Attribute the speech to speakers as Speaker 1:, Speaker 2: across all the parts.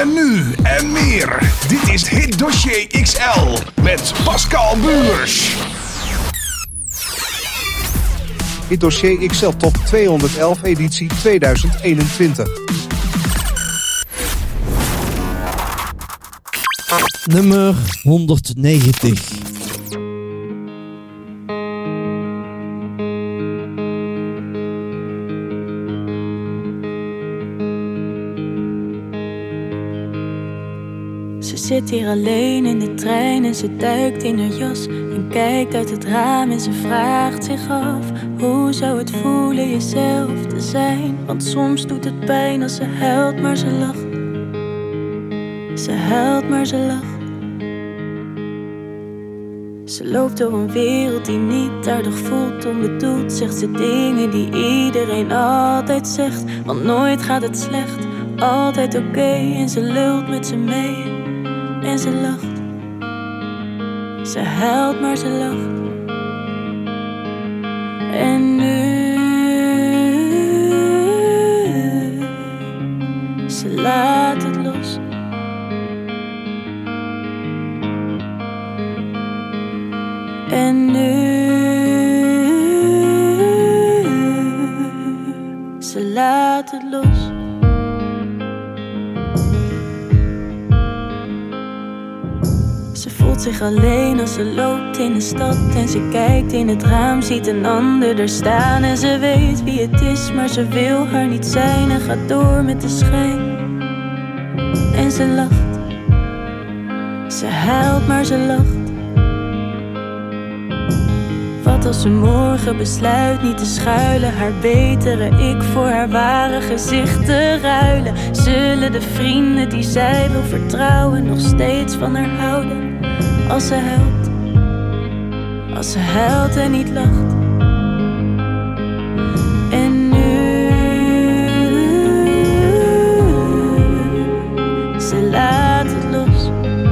Speaker 1: En nu en meer. Dit is Hit Dossier XL met Pascal Buurs.
Speaker 2: Hit Dossier XL Top 211 editie 2021.
Speaker 3: Nummer 190.
Speaker 4: Ze zit hier alleen in de trein en ze duikt in haar jas en kijkt uit het raam en ze vraagt zich af: hoe zou het voelen jezelf te zijn? Want soms doet het pijn als ze huilt maar ze lacht. Ze huilt maar ze lacht. Ze loopt door een wereld die niet aardig voelt. Onbedoeld zegt ze dingen die iedereen altijd zegt. Want nooit gaat het slecht, altijd oké. En ze lult met ze mee en ze lacht. Ze huilt maar ze lacht. En nu ze laat het los. En nu ze laat het los. Ze voelt zich alleen als ze loopt in de stad en ze kijkt in het raam, ziet een ander er staan en ze weet wie het is, maar ze wil haar niet zijn en gaat door met de schijn. En ze lacht. Ze huilt maar ze lacht. Wat als ze morgen besluit niet te schuilen, haar betere ik voor haar ware gezicht te ruilen? Zullen de vrienden die zij wil vertrouwen nog steeds van haar houden? Als ze huilt en niet lacht. En nu ze laat het los.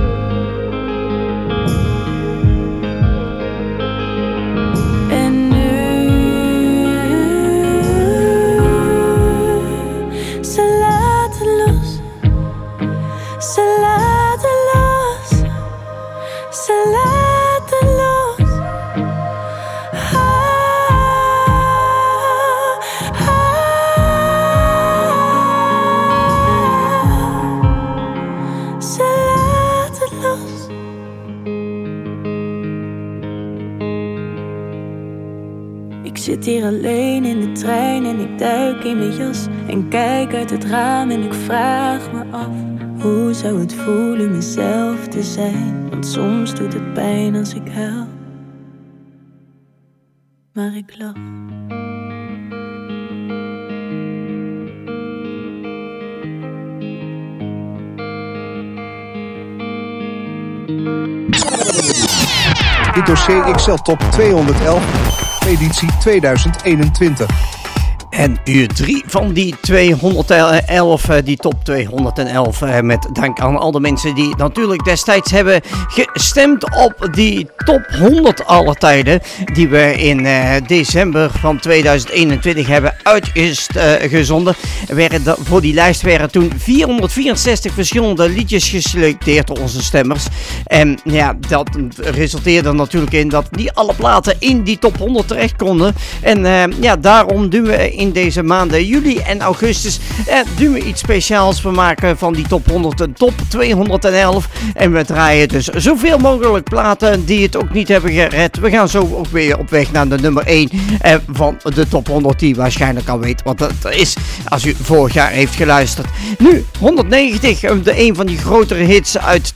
Speaker 4: Ik zit hier alleen in de trein en ik duik in mijn jas en kijk uit het raam en ik vraag me af: hoe zou het voelen mezelf te zijn? Want soms doet het pijn als ik huil, maar ik lach.
Speaker 2: Hit Dossier XL Top 211 editie 2021.
Speaker 5: En uur 3 van die 211, die top 211. Met dank aan al de mensen die natuurlijk destijds hebben gestemd op die top 100 aller tijden. Die we in december van 2021 hebben uitgezonden. Voor die lijst werden toen 464 verschillende liedjes geselecteerd door onze stemmers. En ja, dat resulteerde natuurlijk in dat niet alle platen in die top 100 terecht konden. En ja, daarom doen we in deze maanden juli en augustus doen we iets speciaals. We maken van die top 100 een top 211 en we draaien dus zoveel mogelijk platen die het ook niet hebben gered. We gaan zo ook weer op weg naar de nummer 1 van de top 100, die waarschijnlijk al weet wat dat is als u vorig jaar heeft geluisterd. Nu 190, een van die grotere hits uit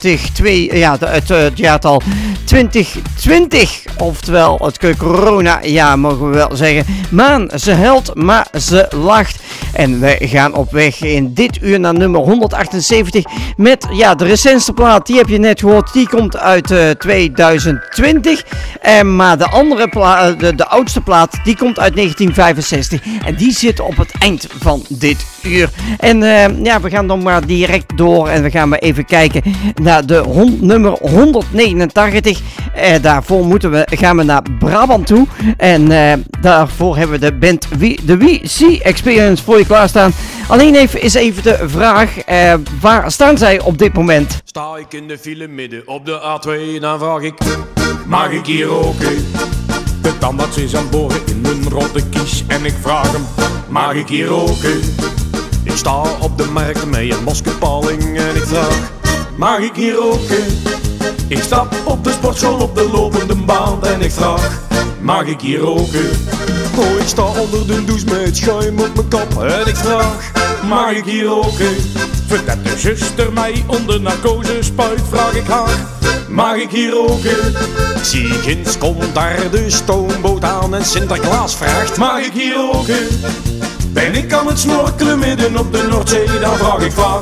Speaker 5: het jaartal 2020, oftewel het corona-jaar mogen we wel zeggen. Maan, ze huilt, maar ze lacht. En we gaan op weg in dit uur naar nummer 178 met de recentste plaat, die heb je net gehoord, die komt uit 2020. Maar de andere plaat, de oudste plaat, die komt uit 1965 en die zit op het eind van dit uur. En we gaan dan maar direct door en we gaan maar even kijken naar de nummer 189. Daarvoor gaan we naar Brabant toe en daarvoor hebben we de band de WC Experience voor je klaarstaan. Alleen is even de vraag, waar staan zij op dit moment?
Speaker 6: Sta ik in de file midden op de A2, dan vraag ik, mag ik hier roken? De tandarts is aan boren in een rode kies en ik vraag hem, mag ik hier roken? Ik sta op de markt mee een basketballing en ik vraag, mag ik hier roken? Ik stap op de sportschool op de lopende baan en ik vraag, mag ik hier roken? Oh, ik sta onder de douche met schuim op mijn kop en ik vraag, mag ik hier roken? Voordat de zuster mij onder narcose spuit, vraag ik haar, mag ik hier roken? Zie ginds komt daar de stoomboot aan en Sinterklaas vraagt, mag ik hier roken? Ben ik aan het snorkelen midden op de Noordzee, dan vraag ik vaak.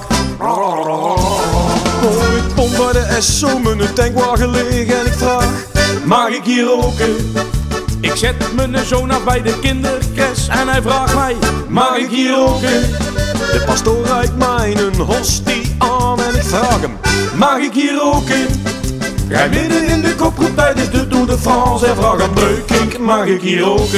Speaker 6: Oh, ik pomp bij de SO mijn tankwagen leeg en ik vraag, mag ik hier roken? Ik zet mijn zoon af bij de kindercrash en hij vraagt mij, mag ik hier roken? De pastoor reikt mij een hostie aan en ik vraag hem, mag ik hier roken? Rij midden in de kopgroep tijdens de Tour de France en vraag aan Breukink, mag ik hier roken?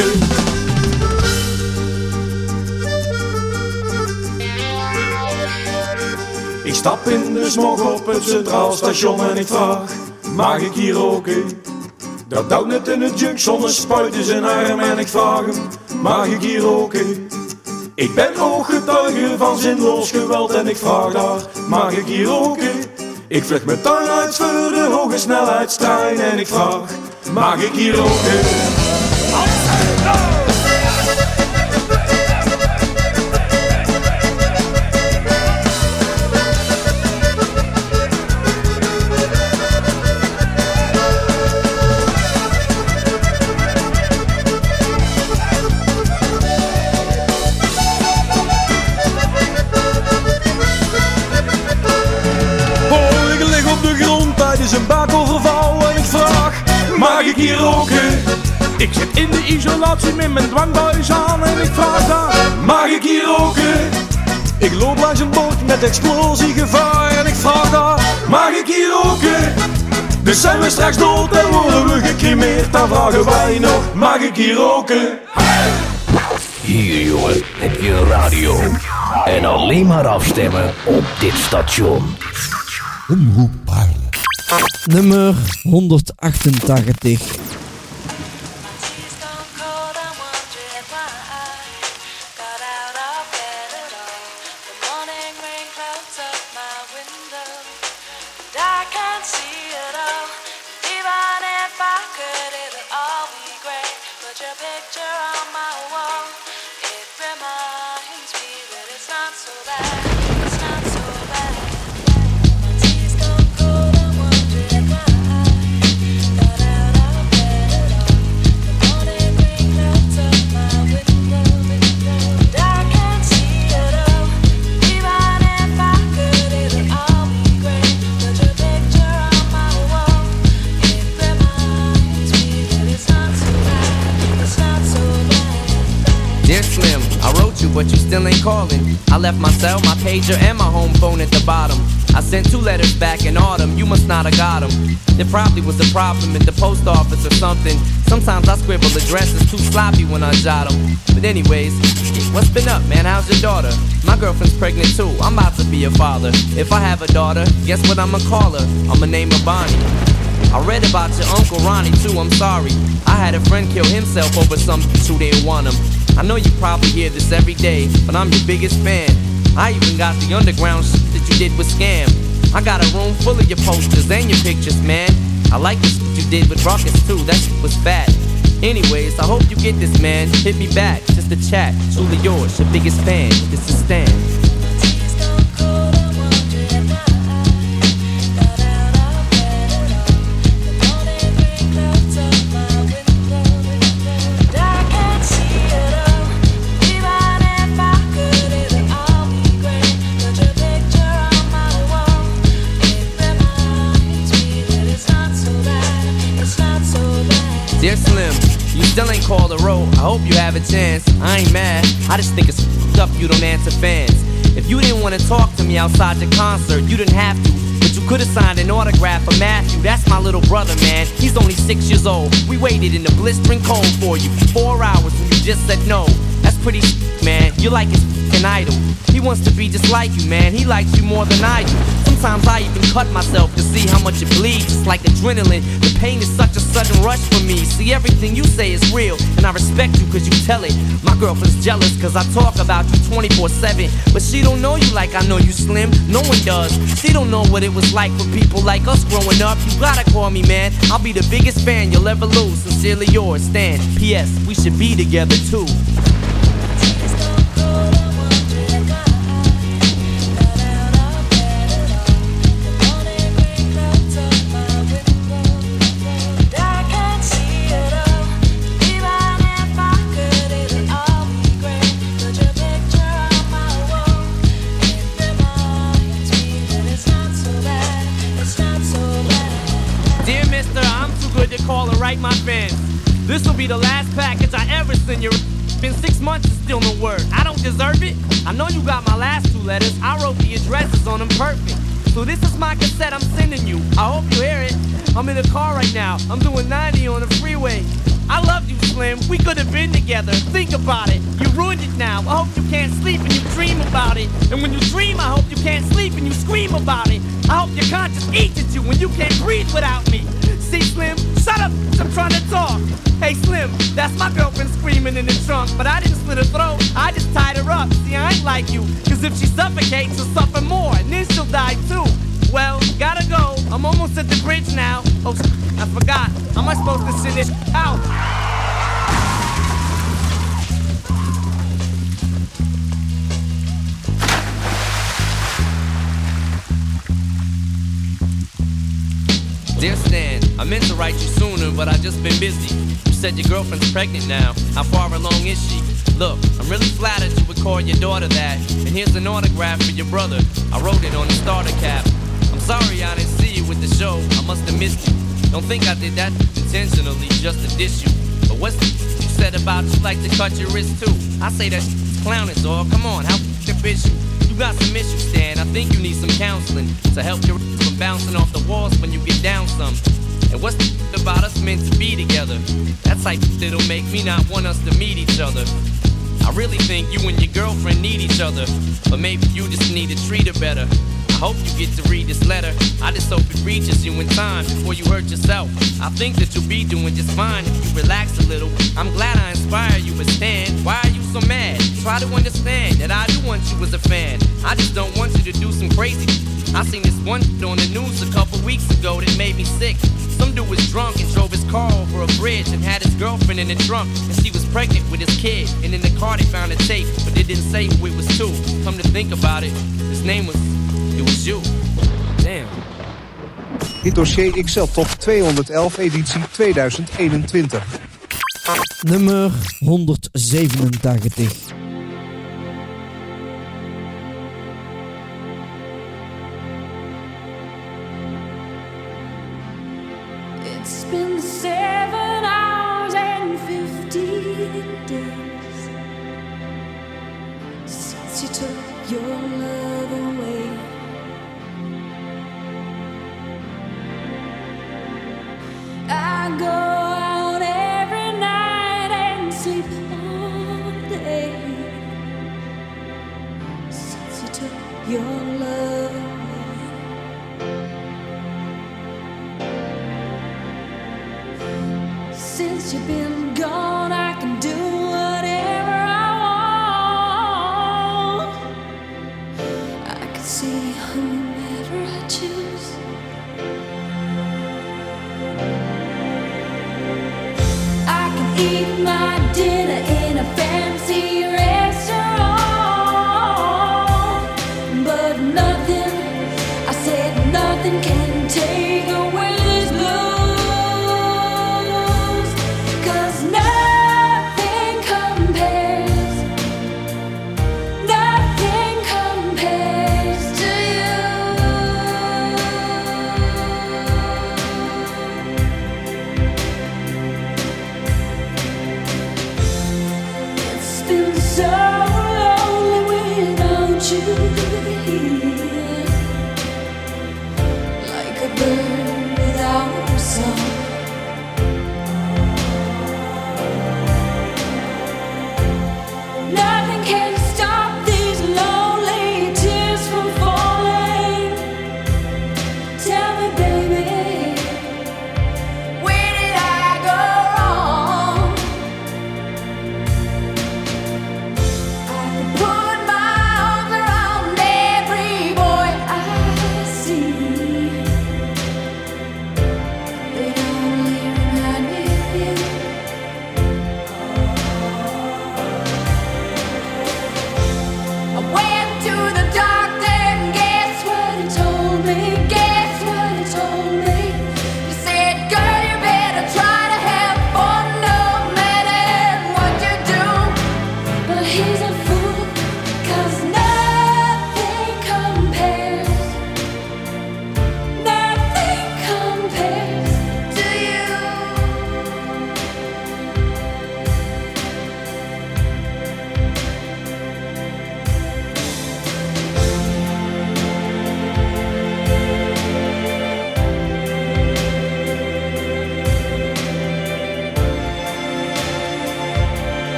Speaker 6: Ik stap in de smog op het Centraal Station en ik vraag, mag ik hier roken? Dat duwt net in het junction, een spuit in zijn arm en ik vraag hem, mag ik hier roken? Ik ben ooggetuige van zinloos geweld en ik vraag daar, mag ik hier roken? Ik vlucht mijn tuin uit voor de hoge snelheidstrein en ik vraag, mag ik hier roken? Een bakoverval en ik vraag, mag ik hier roken? Ik zit in de isolatie met mijn dwangbuis aan en ik vraag daar, mag ik hier roken? Ik loop langs een bord met explosiegevaar en ik vraag daar, mag ik hier roken? Dus zijn we straks dood en worden we gecremeerd, dan vragen wij nog, mag ik hier roken?
Speaker 7: Hier jongen, heb je een radio en alleen maar afstemmen op dit station.
Speaker 3: Omroep Brabant. Nummer 188.
Speaker 8: But you still ain't calling. I left my cell, my pager, and my home phone at the bottom. I sent 2 letters back in autumn, you must not have got them. There probably was a problem at the post office or something. Sometimes I scribble addresses too sloppy when I jot them. But anyways, what's been up, man? How's your daughter? My girlfriend's pregnant too, I'm about to be a father. If I have a daughter, guess what I'ma call her? I'ma name her Bonnie. I read about your Uncle Ronnie too, I'm sorry. I had a friend kill himself over some bitch who didn't want him. I know you probably hear this every day, but I'm your biggest fan. I even got the underground shit that you did with Scam. I got a room full of your posters and your pictures, man. I like the shit you did with Ruckus too, that shit was fat. Anyways, I hope you get this, man. Hit me back, just a chat. Truly yours, your biggest fan. This is Stan. Dear Slim, you still ain't called a roll. I hope you have a chance. I ain't mad. I just think it's f***ed up you don't answer fans. If you didn't want to talk to me outside the concert, you didn't have to. But you could have signed an autograph for Matthew. That's my little brother, man. He's only 6 years old. We waited in the blistering cold for you for 4 hours and you just said no. That's pretty man. You're like his f***ing idol. He wants to be just like you, man. He likes you more than I do. Sometimes I even cut myself to see how much it bleeds. It's like adrenaline. The pain is such a sudden rush for me. See, everything you say is real, and I respect you cause you tell it. My girlfriend's jealous cause I talk about you 24/7. But she don't know you like I know you, Slim. No one does. She don't know what it was like for people like us growing up. You gotta call me, man. I'll be the biggest fan you'll ever lose. Sincerely yours, Stan. P.S. We should be together too. Call and write my fans. This will be the last package I ever send you. Been 6 months and still no word. I don't deserve it. I know you got my last 2 letters. I wrote the addresses on them perfect. So this is my cassette I'm sending you. I hope you hear it. I'm in the car right now. I'm doing 90 on the freeway. I love you, Slim. We could have been together. Think about it. You ruined it now. I hope you can't sleep and you dream about it. And when you dream, I hope you can't sleep and you scream about it. I hope your conscience eats at you when you can't breathe without me. See, Slim, shut up, I'm trying to talk. Hey, Slim, that's my girlfriend screaming in the trunk. But I didn't slit her throat, I just tied her up. See, I ain't like you, cause if she suffocates, she'll suffer more, and then she'll die too. Well, gotta go, I'm almost at the bridge now. Oh, I forgot, how am I supposed to send this out? Dear Stan, I meant to write you sooner, but I just been busy. You said your girlfriend's pregnant now. How far along is she? Look, I'm really flattered you would call your daughter that. And here's an autograph for your brother. I wrote it on the starter cap. I'm sorry I didn't see you with the show. I must have missed you. Don't think I did that intentionally just to diss you. But what's the you said about you like to cut your wrist too? I say that clowning, dog. Come on, how fish you? You got some issues, Stan. I think you need some counseling to help your from bouncing off the walls when you get down some. And what's the about us meant to be together? That type that'll make me not want us to meet each other. I really think you and your girlfriend need each other, but maybe you just need to treat her better. I hope you get to read this letter. I just hope it reaches you in time before you hurt yourself. I think that you'll be doing just fine if you relax a little. I'm glad I inspire you as Stan. Why are you so mad? Try to understand that I do want you as a fan. I just don't want you to do some crazy. I seen this one on the news a couple weeks ago that made me sick. Some dude was drunk and drove his car over a bridge and had his girlfriend in the trunk, and she was pregnant with his kid. And in the car they found a tape, but they didn't say who it was to. Come to think about it, his name was... It was you. Damn.
Speaker 2: Hit Dossier XL Top 211 editie 2021.
Speaker 3: Nummer 187.
Speaker 4: It's been 7 hours and 15 days since you took your love away. I go out every night and sleep all day since you took your love away. Since you've been gone, I can do whatever I want. I can see whomever I choose. I can eat my dinner in a fancy restaurant, but nothing, I said nothing can take away this blues. 'Cause now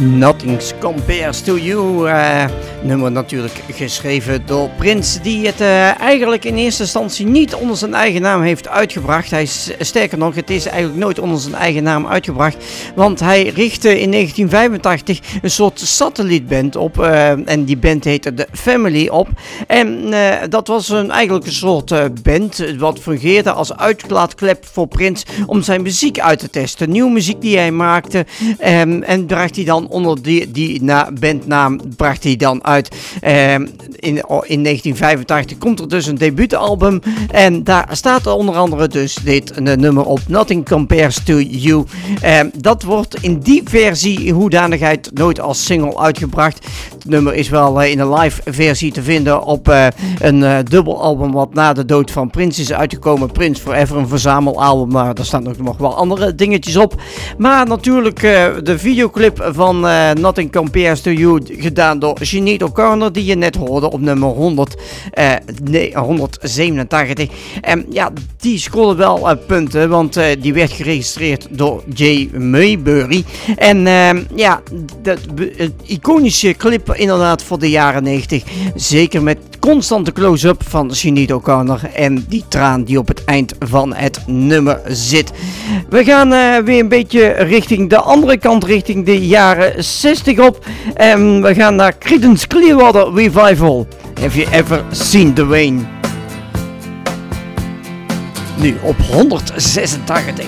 Speaker 5: Nothing Compares to You. Nummer natuurlijk geschreven door Prince, die het eigenlijk in eerste instantie niet onder zijn eigen naam heeft uitgebracht. Sterker nog, het is eigenlijk nooit onder zijn eigen naam uitgebracht. Want hij richtte in 1985 een soort satellietband op. En die band heette The Family op. En dat was eigenlijk een soort band wat fungeerde als uitlaatklep voor Prince om zijn muziek uit te testen. Nieuwe muziek die hij maakte. En bracht hij dan onder die bandnaam bracht hij dan uit. In 1985 komt er dus een debuutalbum. En daar staat er onder andere dus dit nummer op. Nothing Compares to You. Dat wordt in die versie hoedanigheid nooit als single uitgebracht. Het nummer is wel in een live versie te vinden op een dubbelalbum wat na de dood van Prince is uitgekomen. Prince Forever, een verzamelalbum. Maar daar staan ook nog wel andere dingetjes op. Maar natuurlijk de videoclip van Nothing Compares to You gedaan door Sinead O'Connor, die je net hoorde op nummer 187. En ja, die scoorde wel punten, want die werd geregistreerd door Jay Maybury. En ja, de iconische clip inderdaad voor de jaren 90. Zeker met constante close-up van Sinead O'Connor en die traan die op het eind van het nummer zit. We gaan weer een beetje richting de andere kant, richting de jaren 60 op. En we gaan naar Creedence Clearwater Revival. Have you ever seen the rain? Nu op 186.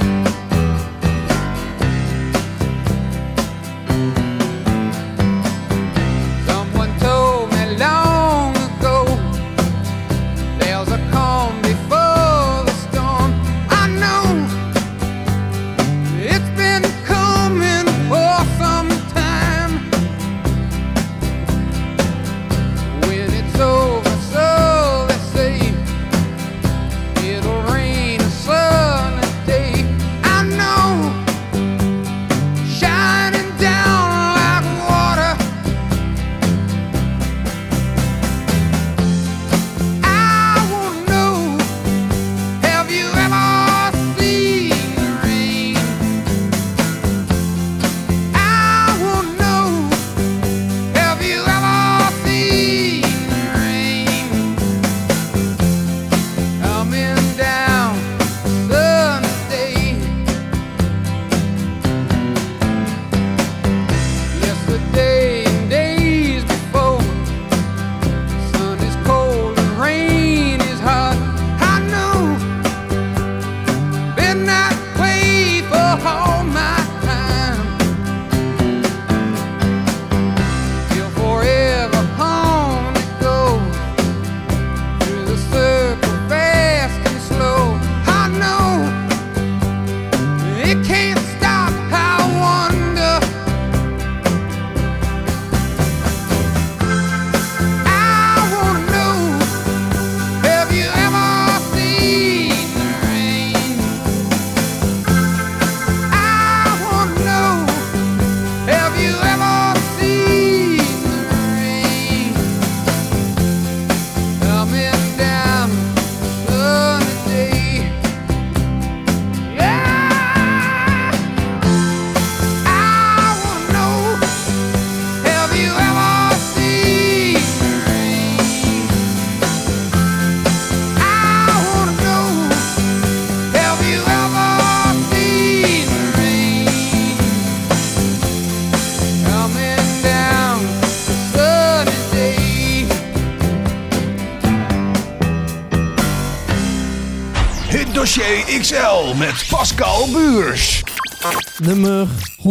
Speaker 1: Dossier XL met Pascal Buurs.
Speaker 3: Nummer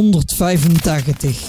Speaker 3: 185.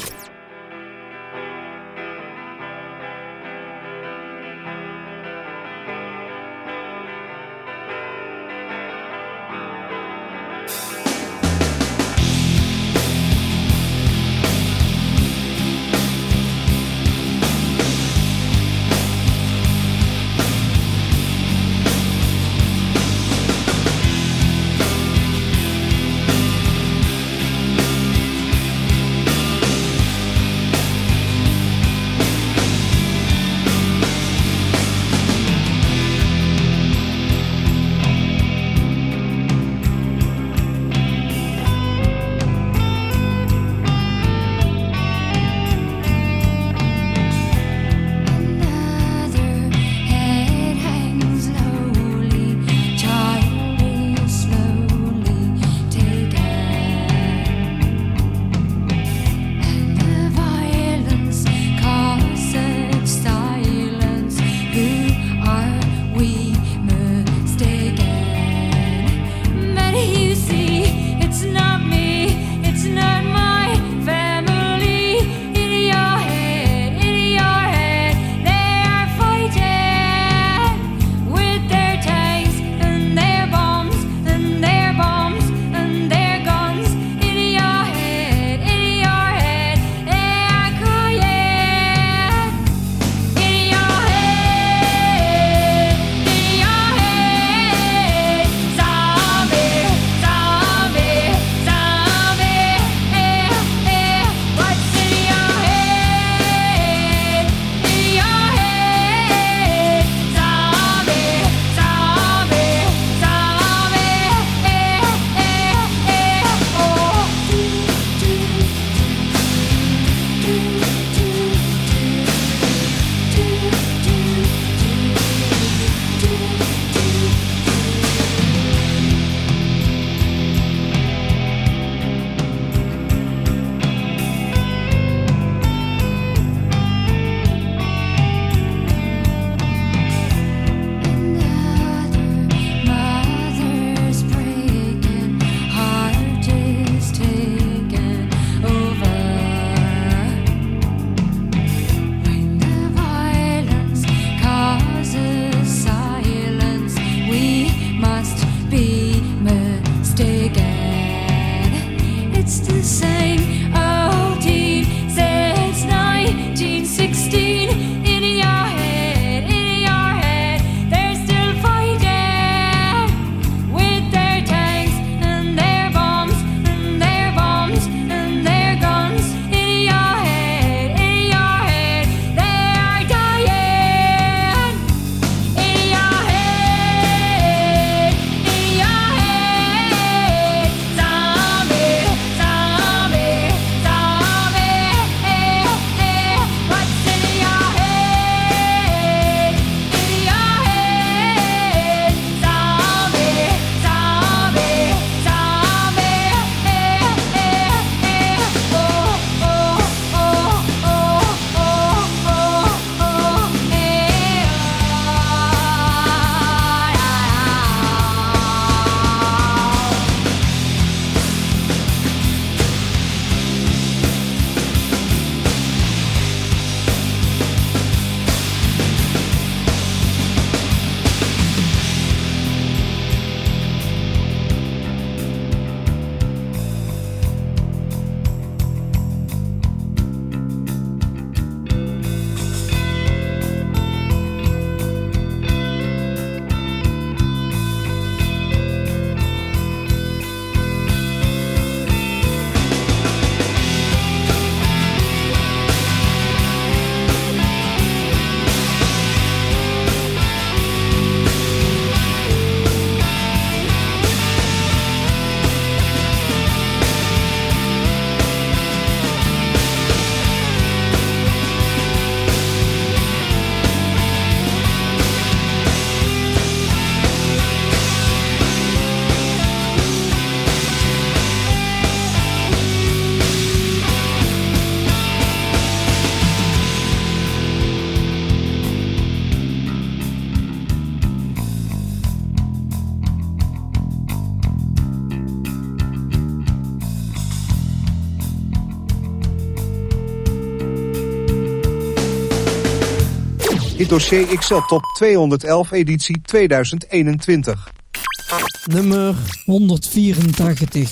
Speaker 2: Hitdossier XL Top 211 editie 2021.
Speaker 3: Nummer 184.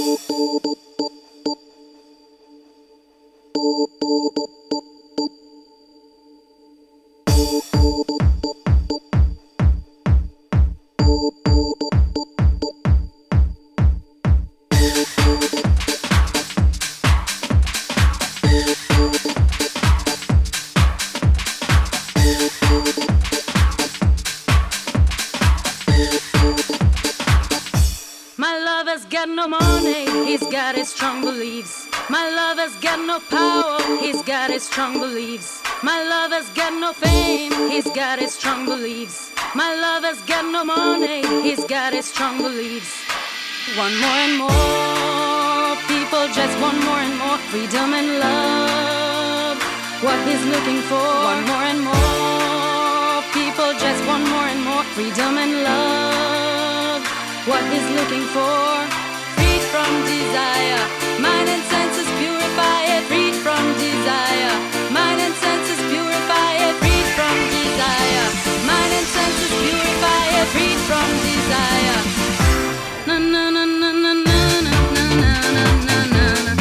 Speaker 4: Strong beliefs. My lover's got no power, he's got his strong beliefs. My lover's got no fame, he's got his strong beliefs. My lover's got no money, he's got his strong beliefs. Want more and more, people just want more and more freedom and love. What he's looking for, want more and more, people just want more and more freedom and love. What he's looking for. From desire, mind and senses purify it, freed from desire. Mind and senses purify it, freed from desire. Mind and senses purify it, freed from desire. Na na na na na na na na na na na.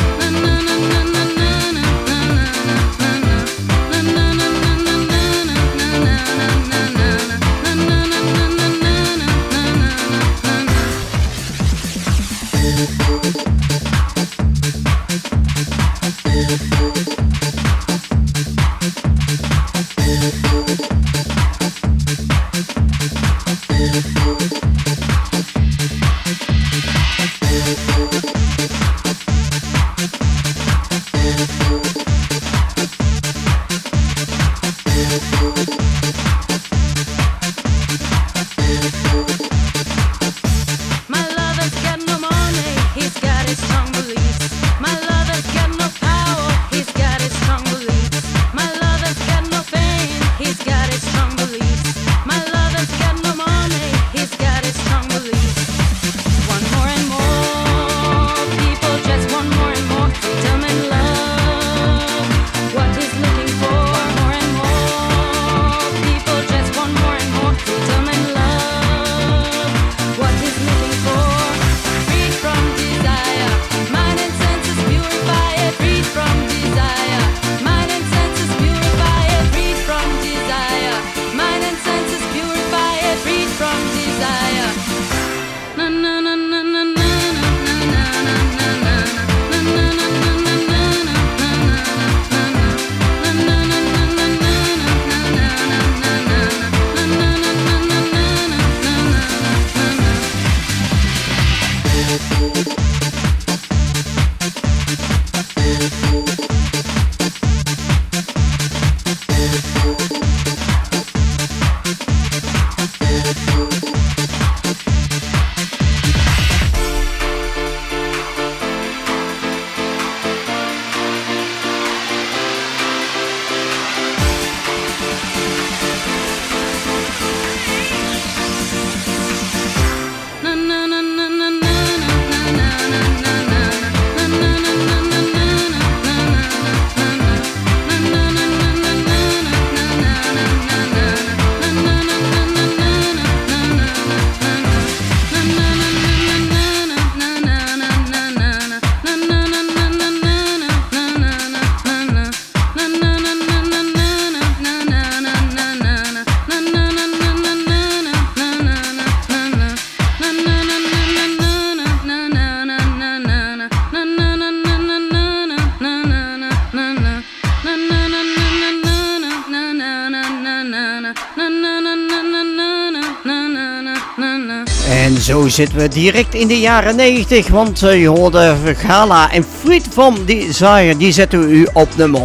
Speaker 5: En zo zitten we direct in de jaren 90, want je hoorde Gala en Freed from Desire, die zetten we u op nummer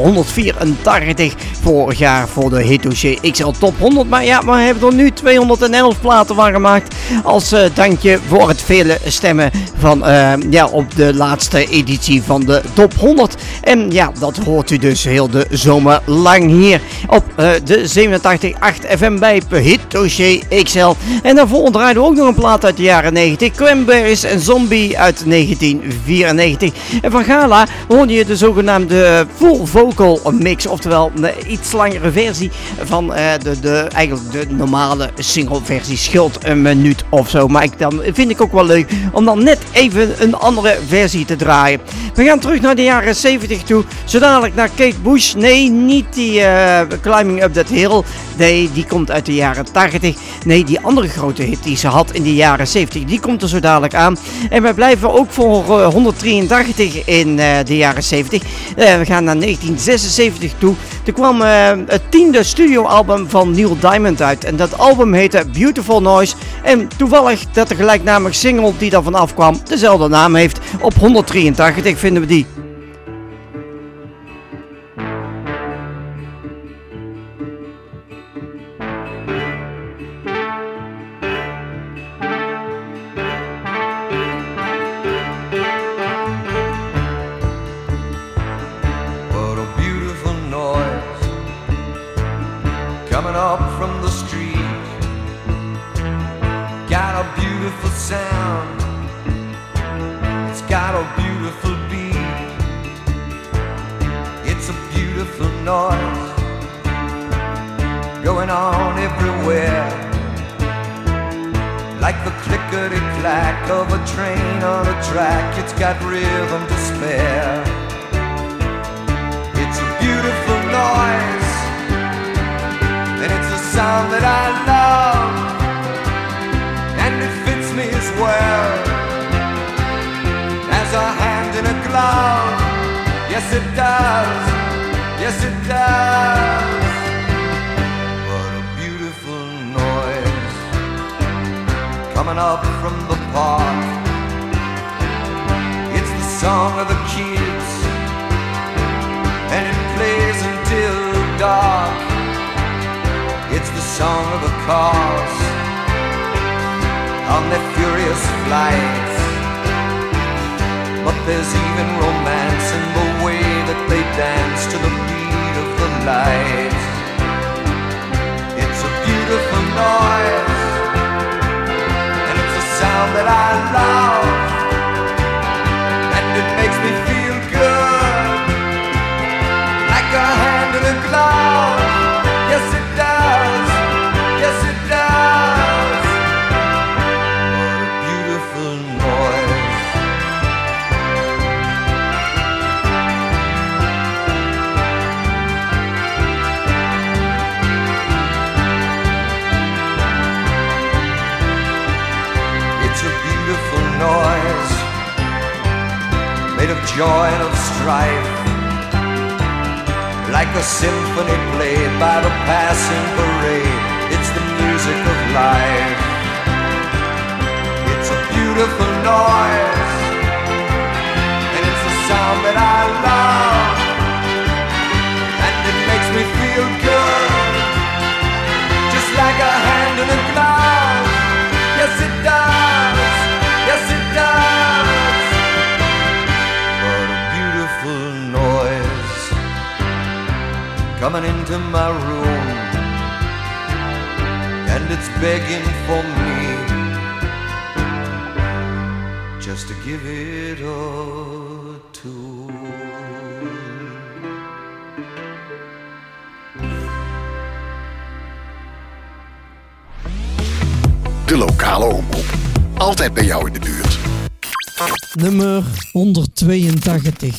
Speaker 5: 184 vorig jaar voor de Hitdossier XL Top 100. Maar ja, we hebben er nu 211 platen van gemaakt als dankje voor het vele stemmen van op de laatste editie van de Top 100. En ja, dat hoort u dus heel de zomer lang hier op de 87.8 FM bij Hitdossier XL. En daarvoor draaiden we ook nog een plaat plaat uit de jaren 90. Cranberries en Zombie uit 1994. En van Gala hoorde je de zogenaamde full vocal mix. Oftewel een iets langere versie van eigenlijk de normale single versie. Scheelt een minuut of zo. Maar dan vind ik ook wel leuk om dan net even een andere versie te draaien. We gaan terug naar de jaren 70 toe. Zo dadelijk naar Kate Bush. Nee, niet die Climbing Up That Hill. Nee, die komt uit de jaren 80. Nee, die andere grote hit die ze had in de jaren 70. Die komt er zo dadelijk aan. En we blijven ook voor 183 in de jaren 70. We gaan naar 1976 toe. Er kwam het 10e studioalbum van Neil Diamond uit. En dat album heette Beautiful Noise. En toevallig dat de gelijknamige single die daarvan afkwam dezelfde naam heeft. Op 183 vinden we die.
Speaker 9: Coming up from the street, got a beautiful sound, it's got a beautiful beat, it's a beautiful noise, going on everywhere, like the clickety-clack of a train on a track, it's got rhythm to spare, it's a beautiful noise, and it's a sound that I love, and it fits me as well as a hand in a glove. Yes it does, yes it does. What a beautiful noise coming up from the park. It's the song of the kids, and it plays until dark. It's the song of the cars on their furious flights. But there's even romance in the way that they dance to the beat of the light. It's a beautiful noise, and it's a sound that I love, and it makes me feel good, like a hand in a glove. Yes it does, yes it does. What a beautiful noise. It's a beautiful noise, made of joy and of strife, like a symphony played by the passing parade. It's the music of life. It's a beautiful noise, and it's a sound that I love, and it makes me feel good, just like a hand in a glove. Yes it does, yes it does. What a beautiful noise coming into my room, and it's begging for me just to give it a tune.
Speaker 1: De lokale omroep. Altijd bij jou in de buurt.
Speaker 3: Nummer 182.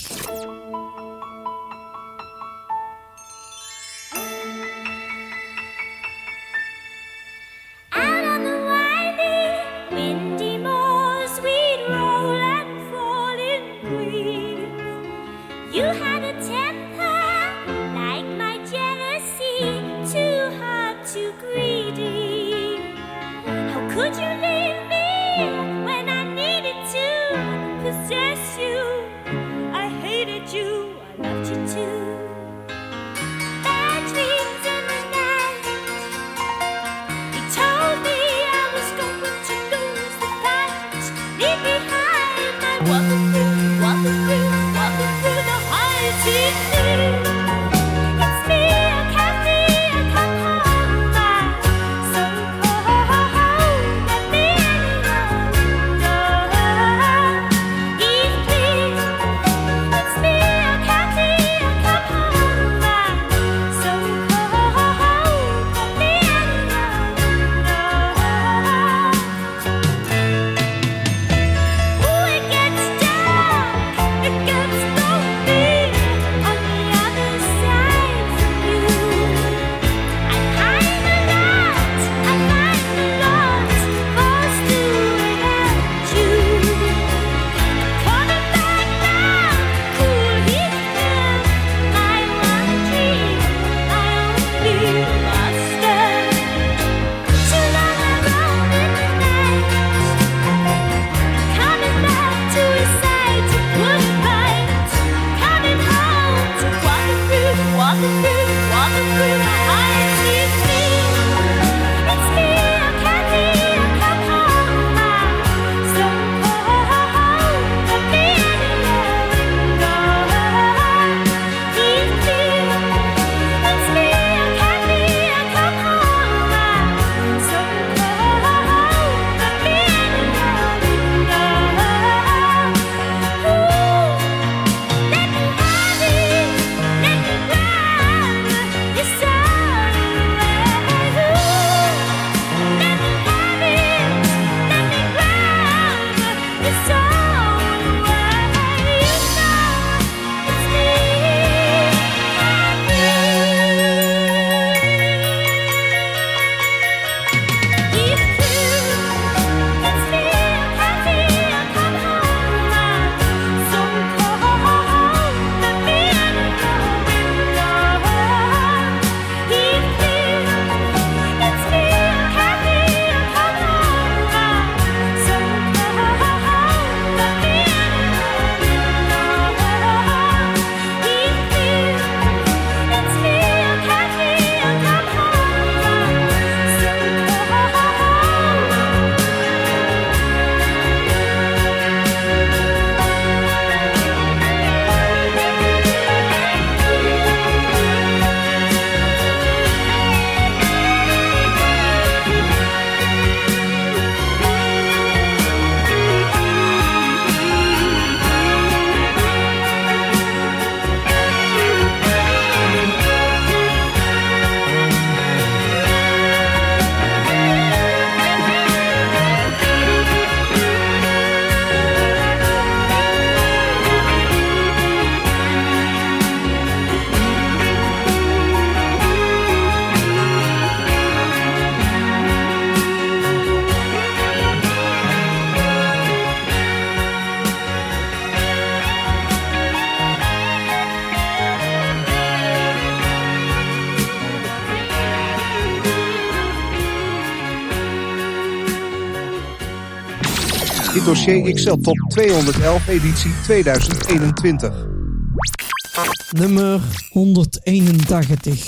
Speaker 2: Dit dossier XL Top 211 editie 2021.
Speaker 3: Nummer 181.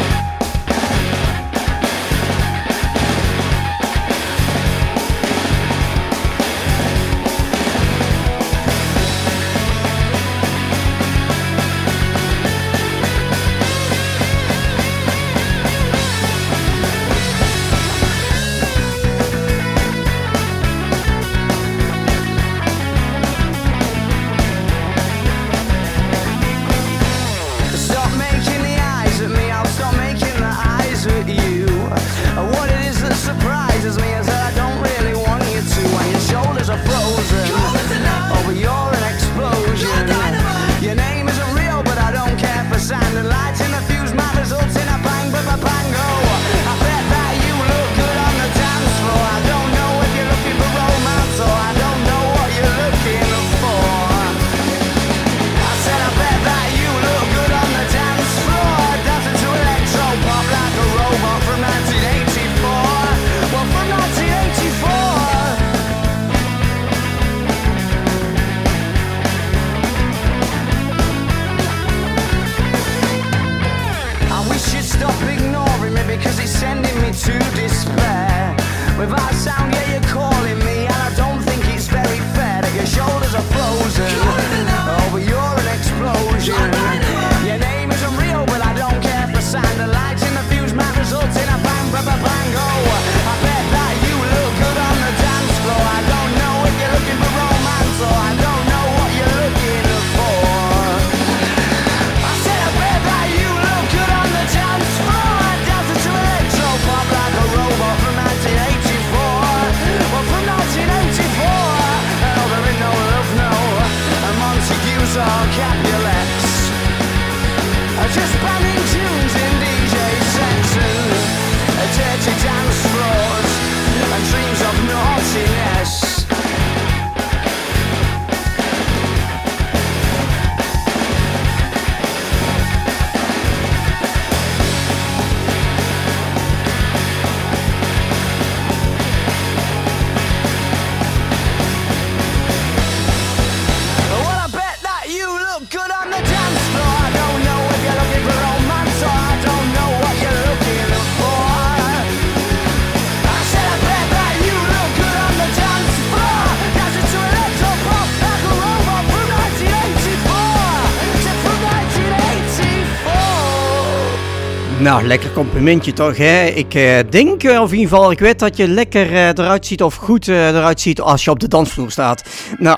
Speaker 5: Nou, lekker complimentje toch, hè? Ik denk, of in ieder geval, ik weet dat je lekker eruit ziet of goed eruit ziet als je op de dansvloer staat. Nou,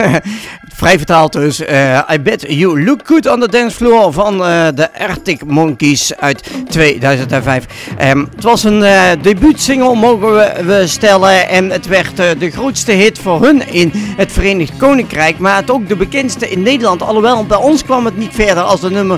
Speaker 5: vrij vertaald dus. I bet you look good on the dance floor van de Arctic Monkeys uit 2005. Het was een debuutsingle, mogen we stellen. En het werd de grootste hit voor hun in het Verenigd Koninkrijk. Maar het ook de bekendste in Nederland. Alhoewel, bij ons kwam het niet verder als de nummer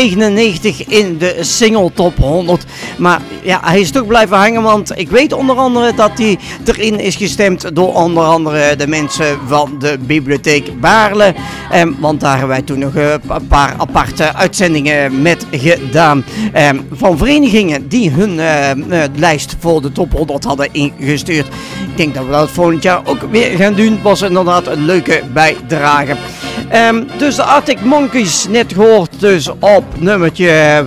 Speaker 5: 99 in de single Top 100. Maar ja, hij is toch blijven hangen, want ik weet onder andere dat hij erin is gestemd door onder andere de mensen van de Bibliotheek Baarle. Want daar hebben wij toen nog een paar aparte uitzendingen met gedaan. Van verenigingen die hun lijst voor de Top 100 hadden ingestuurd. Ik denk dat we dat volgend jaar ook weer gaan doen. Het was inderdaad een leuke bijdrage. Dus de Arctic Monkeys, net gehoord dus op nummertje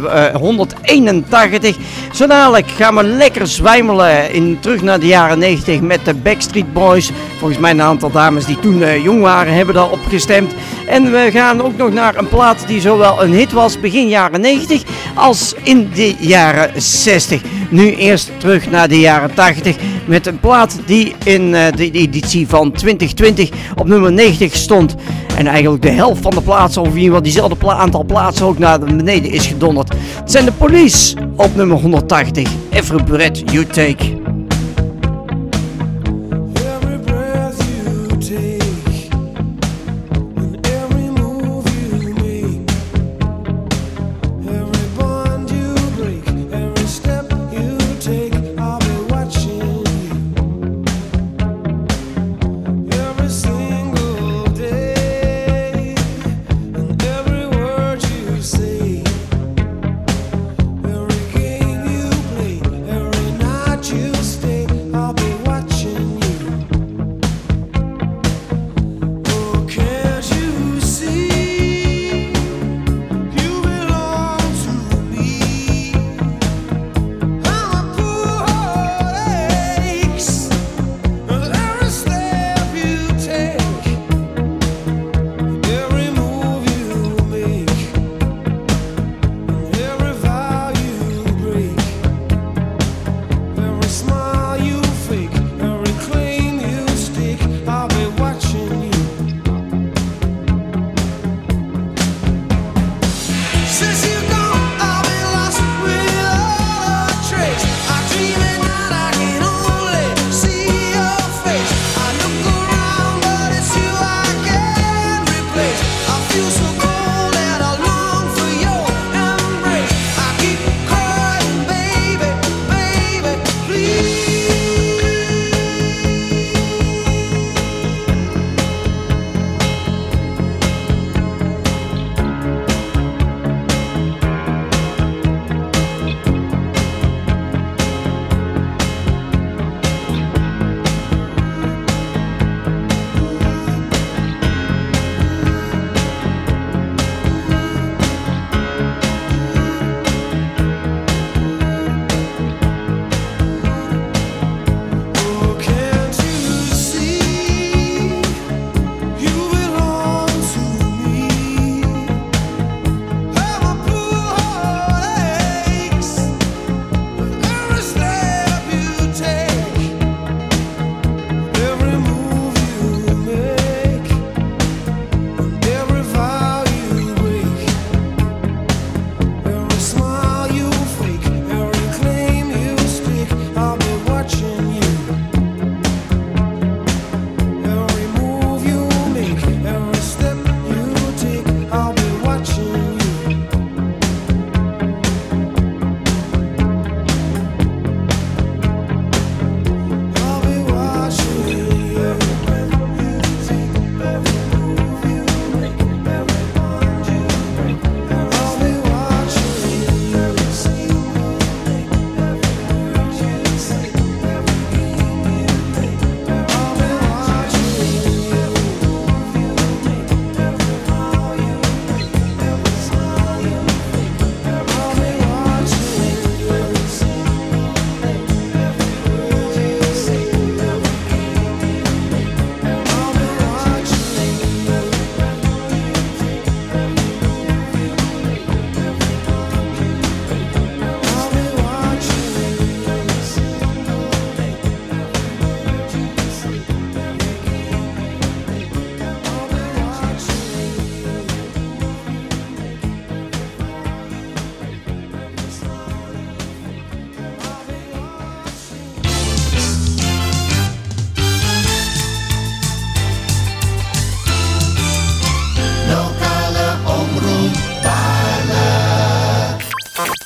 Speaker 5: 181. Zo dadelijk gaan we lekker zwijmelen terug naar de jaren 90 met de Backstreet Boys. Volgens mij een aantal dames die toen jong waren hebben daarop gestemd. En we gaan ook nog naar een plaat die zowel een hit was begin jaren 90 als in de jaren 60. Nu eerst terug naar de jaren 80 met een plaat die in de editie van 2020 op nummer 90 stond. En eigenlijk de helft van de plaatsen, of in ieder geval diezelfde aantal plaatsen ook naar beneden is gedonderd. Het zijn de Police op nummer 180. Every breath you take.
Speaker 10: You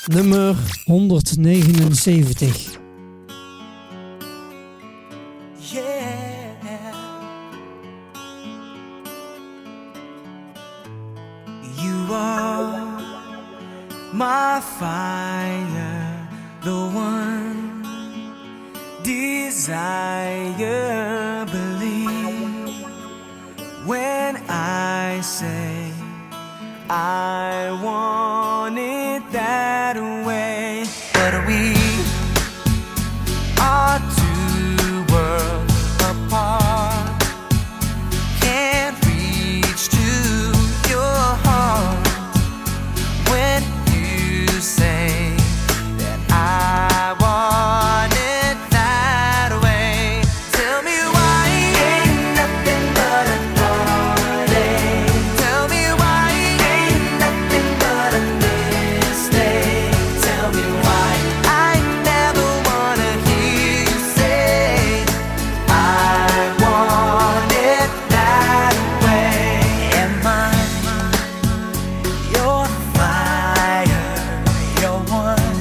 Speaker 3: Nummer 179.
Speaker 10: You are my fire, the one desire. Believe when I say I want it that way. But we are two worlds apart, can't reach to your heart when you say that I want it that way. Tell me why ain't nothing but a heartache. Tell me why ain't nothing but a mistake. Tell me why I never wanna hear you say I want it that way. Am I your fire, your one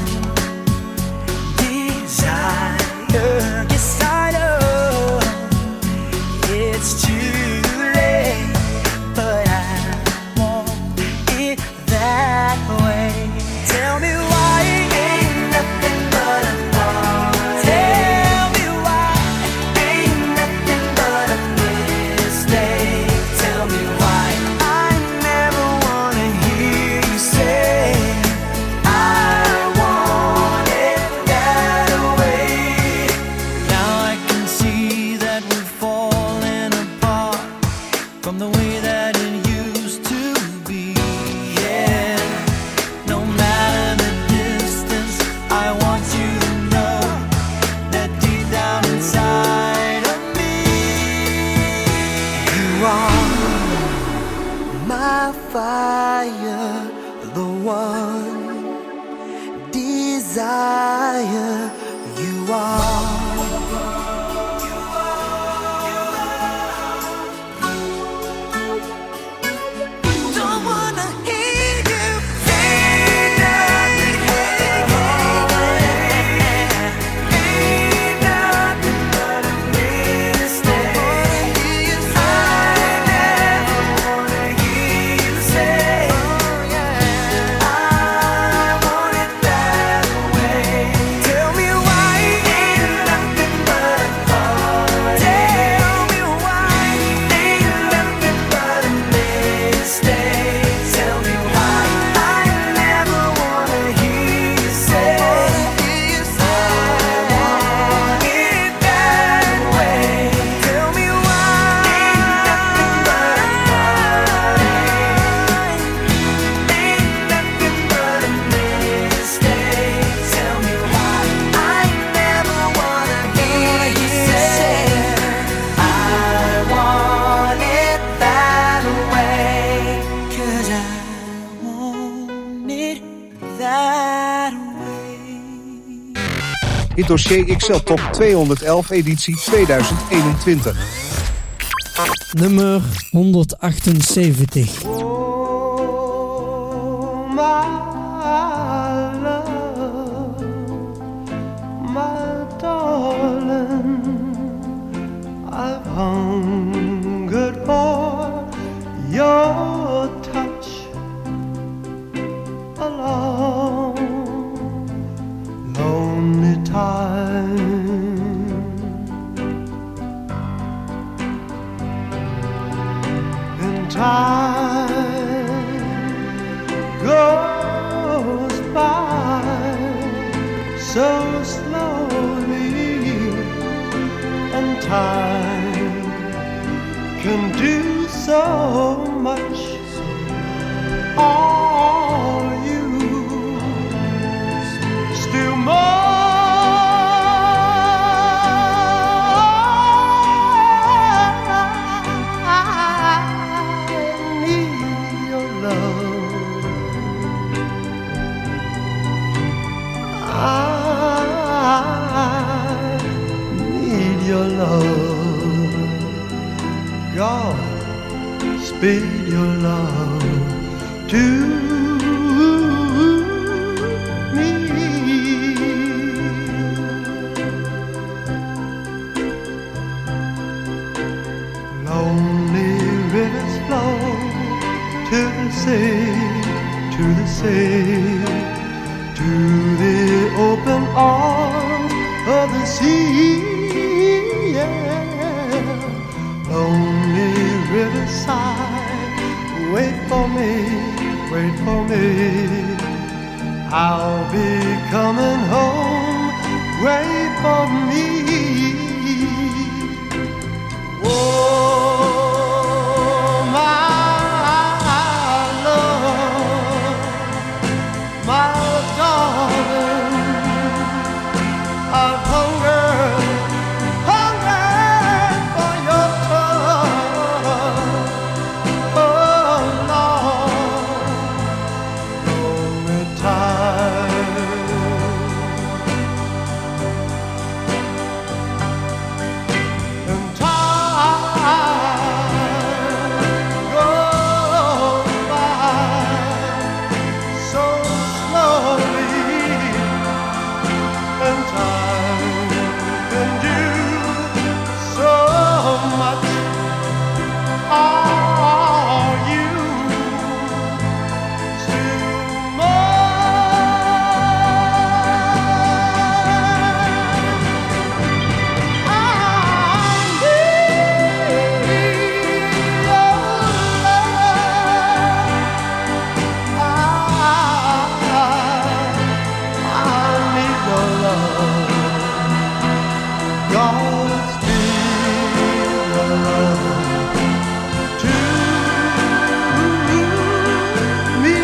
Speaker 10: desire? Yes, I know it's too late, but I want it that way. Tell me why ain't nothing but a thought. Tell me why ain't nothing but a mistake. Tell me why I never wanna hear you say I want it that way. Now I can see that we're falling apart from the way that it used to be. Yeah, no matter the distance, I want you to know that deep down inside of me, you are my fire, the one desire. You are. Don't wanna hear you say nothing. Ain't nothing but a mistake. I never wanna hear you say I want it that way. Tell me why ain't nothing but a heart. Tell me why ain't nothing but a mistake. Tell me why I never wanna hear you say I want it that way. Tell me why ain't nothing but a heartache. Ain't nothing but a mistake. Tell me why I never wanna hear you say I want it that way. 'Cause I want it that way.
Speaker 2: Hit Dossier XL Top 211 editie 2021.
Speaker 3: Nummer 178.
Speaker 10: Oh, my love, my darling, I've hungered for your touch a long, lonely time. And time goes by so slowly, and time can do so much. All you still more. I need your love. I need your love. God, speed your love to me.
Speaker 9: Lonely rivers flow to the sea, to the sea, to the open arms of the sea. Yeah. Lonely riverside, wait for me, wait for me. I'll be coming home, wait for me. Oh, my love, my darling, I've hungered for your touch. Oh, Lord, lonely time. And time goes by so slowly, and time can do so much. Are you still mine? I need your love. God's dear love to me.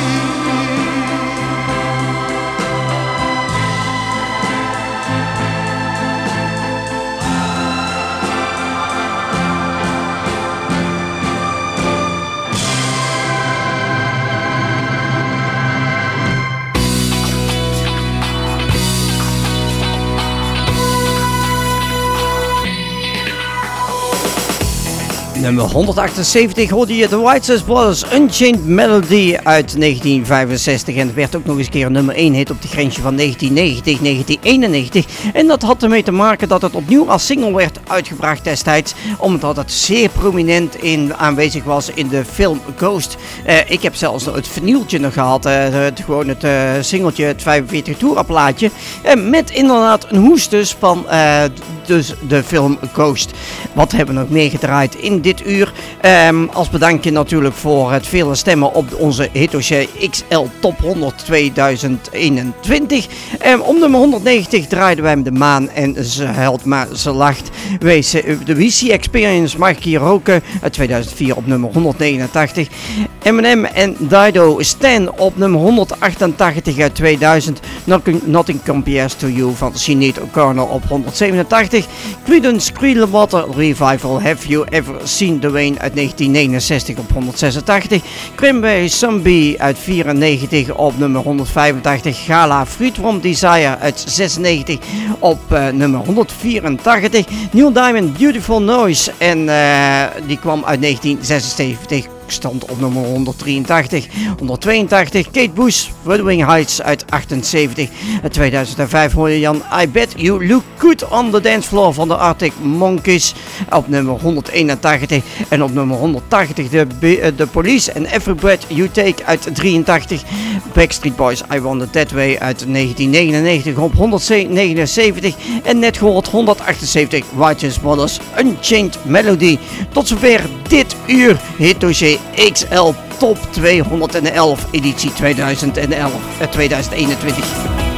Speaker 5: Nummer 178 hoorde je de White Brothers Unchained Melody uit 1965. En het werd ook nog eens keer nummer 1 hit op de grensje van 1990, 1991. En dat had ermee te maken dat het opnieuw als single werd uitgebracht destijds. Omdat het zeer prominent aanwezig was in de film Ghost. Ik heb zelfs het vinyltje nog gehad. Gewoon het singeltje, het 45 toera plaatje. Met inderdaad een hoes dus van dus de film Ghost. Wat hebben we nog meer gedraaid in dit uur? Als bedankje natuurlijk voor het vele stemmen op onze Hitdossier XL Top 100 2021. Om nummer 190 draaiden wij de maan en ze huilt maar ze lacht. De WC Experience Mag ik hier roken uit 2004 op nummer 189. Eminem en Dido Stan op nummer 188 uit 2000. Nothing Compares to You van Sinead O'Connor op 187. Creedence Clearwater Revival Have You Ever Seen the Rain uit 1969 op 186. Cranberry Zombie uit 94 op nummer 185. Gala Freed From Desire uit 96 op nummer 184. Neil Diamond Beautiful Noise en die kwam uit 1976. Stond op nummer 183. 182 Kate Bush, Wuthering Heights uit 78. In 2005 hoor je Jan I Bet You Look Good on the Dance Floor van de Arctic Monkeys op nummer 181. En op nummer 180 de Police en Every Breath You Take uit 83. Backstreet Boys I Want It That Way uit 1999 op 179. En net gehoord 178 White Brothers Unchained Melody. Tot zover dit uur Hitdossier XL Top 211 editie 2021.